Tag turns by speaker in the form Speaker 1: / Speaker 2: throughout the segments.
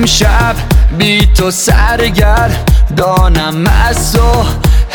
Speaker 1: امشب بی تو سرگردانم مست و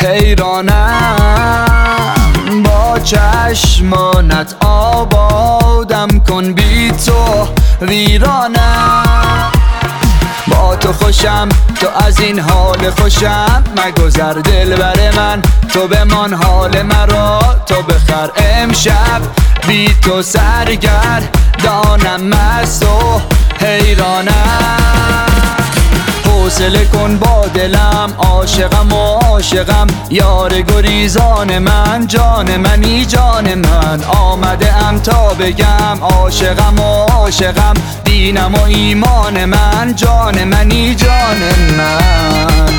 Speaker 1: حیرانم، با چشمانت آبادم کن بی تو ویرانم. با تو خوشم، تو از این حال خوشم، مگذر دلبر من، تو بمان حال مرا، تو بخر. امشب بی تو سرگردانم مست و حیرانم. حوصله کن با دلم، عاشقم و عاشقم، یار گریزان من، جان منی جان من. آمده ام تا بگم عاشقم و عاشقم، دینم و ایمان من، جان منی جان من.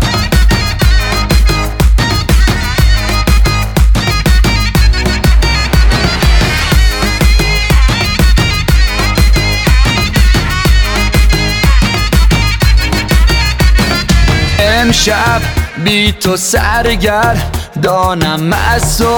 Speaker 1: امشب بی تو سرگردانم مست و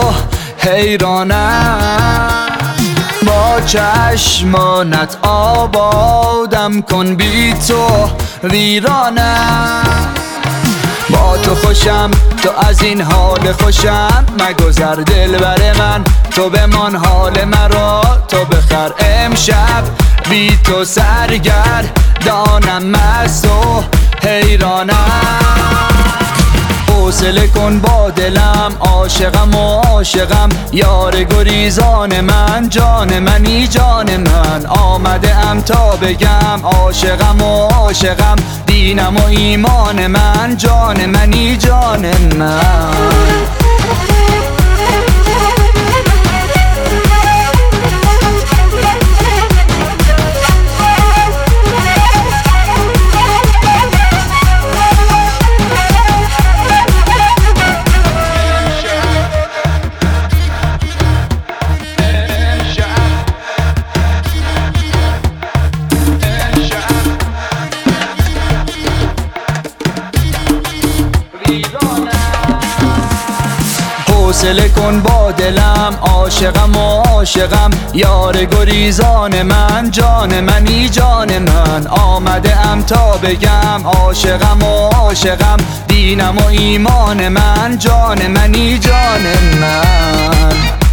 Speaker 1: حیرانم، با چشمانت آبادم کن بی تو ویرانم. با تو خوشم، تو از این حال خوشم، مگذر دلبر من، تو بمان حال مرا، تو بخر. امشب بی تو سرگردانم مست و حیرانم. حوصله کن با دلم، عاشقم و عاشقم، یار گریزان من، جان منی جان من. آمده ام تا بگم عاشقم و عاشقم، دینم و ایمان من، جان منی جان من. حوصله کن با دلم، عاشقم و عاشقم، یار گریزان من، جان منی جان من. آمده ام تا بگم عاشقم و عاشقم، دینم و ایمان من، جان منی جان من.